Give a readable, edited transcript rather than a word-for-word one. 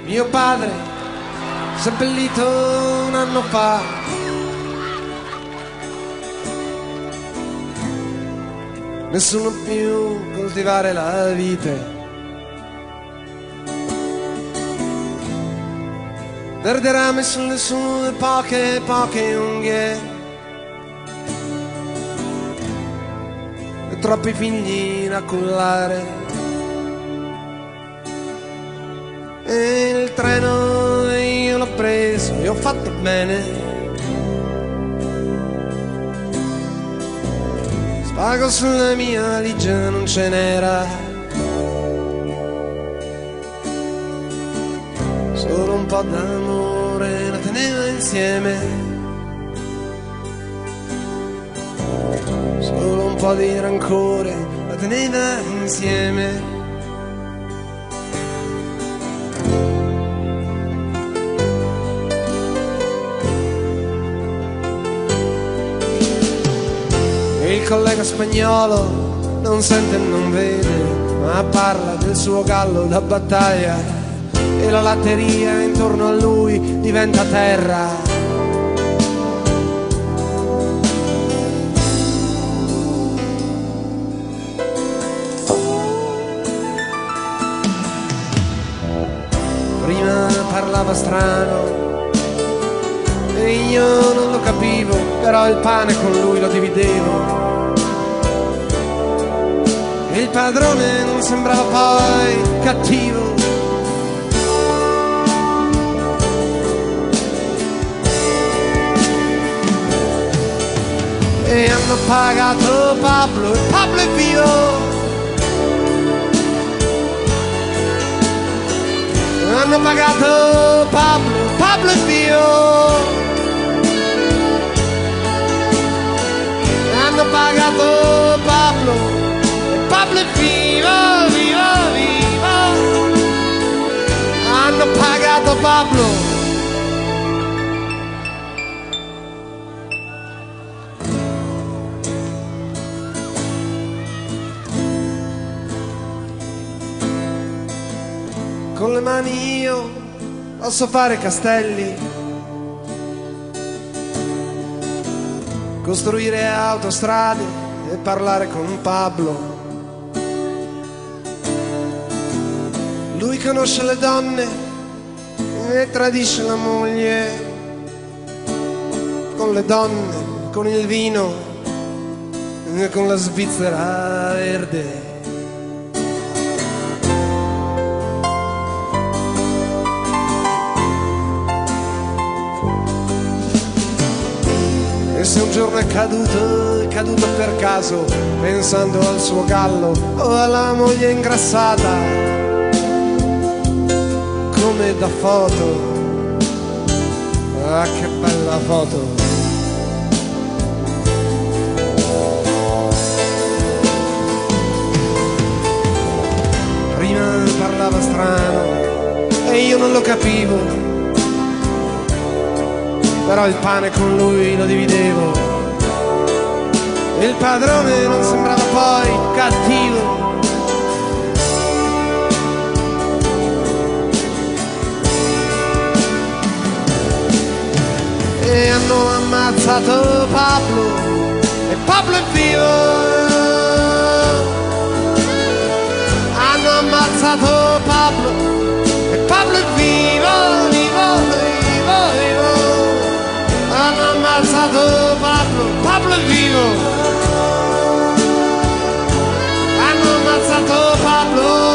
Mio padre seppellito un anno fa. Nessuno più coltivare la vite. Perderà sulle sue poche unghie e troppi figli da cullare. E il treno io l'ho preso e ho fatto bene. Spago sulla mia valigia non ce n'era, solo un po' d'amore la teneva insieme, solo un po' di rancore la teneva insieme. Il collega spagnolo non sente e non vede, ma parla del suo gallo da battaglia e la latteria intorno a lui diventa terra. Prima parlava strano e io non lo capivo, però il pane con lui lo dividevo. E il padrone non sembrava poi cattivo. E hanno pagato Pablo e Pablo è vivo. Hanno pagato Pablo, Pablo è vivo. Hanno pagato Pablo, Pablo è vivo, vivo, vivo. Hanno pagato Pablo. Con le mani io posso fare castelli, costruire autostrade e parlare con Pablo. Lui conosce le donne e tradisce la moglie, con le donne, con il vino e con la Svizzera verde. Se un giorno è caduto per caso, pensando al suo gallo o alla moglie ingrassata, come da foto, ah che bella foto. Prima parlava strano e io non lo capivo, però il pane con lui lo dividevo. E il padrone non sembrava poi cattivo. E hanno ammazzato Pablo e Pablo è vivo. Hanno ammazzato Pablo e Pablo è vivo, vivo, vivo, vivo. Hanno ammazzato Pablo, Pablo è vivo. Hanno ammazzato Pablo.